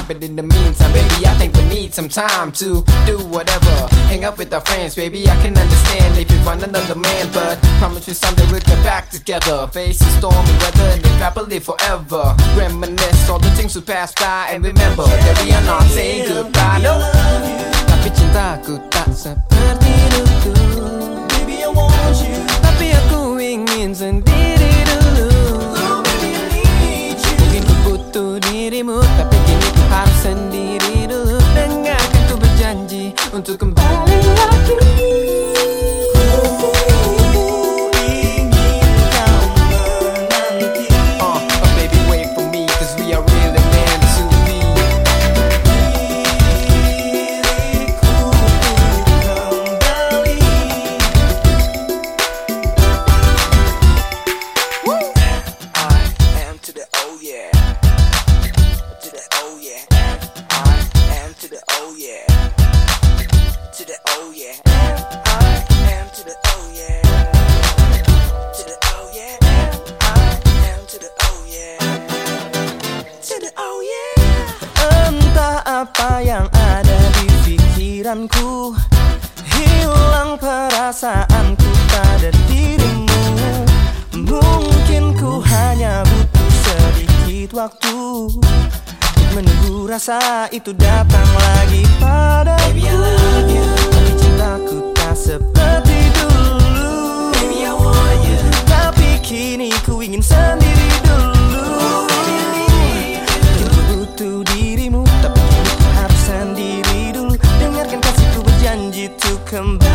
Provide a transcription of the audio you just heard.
But in the meantime, baby, I think we need some time to do whatever. Hang out with our friends, baby, I can understand if you want another man, but promise you someday we'll get back together. Facing stormy weather and live happily forever. Reminisce all the things we passed by and remember that we are not saying goodbye. No, tapi cintaku tak seperti dulu. Baby, I want you. Tapi aku ingin sendiri dulu. Baby, I need you. Mungkin ku butuh dirimu, tapi kini ku harus sendiri dulu. Dengarkan ku berjanji untuk kembali lagi. Apa yang ada di pikiranku, hilang perasaanku pada dirimu. Mungkin ku hanya butuh sedikit waktu untuk menunggu rasa itu datang lagi padaku. Baby, I love you. Tapi cintaku tak seperti dulu. Baby, I want you. Tapi kini ku ingin sendiri dulu. Ku butuh dirimu, tapi sendiri dulu. Dengarkan kasihku berjanji untuk kembali.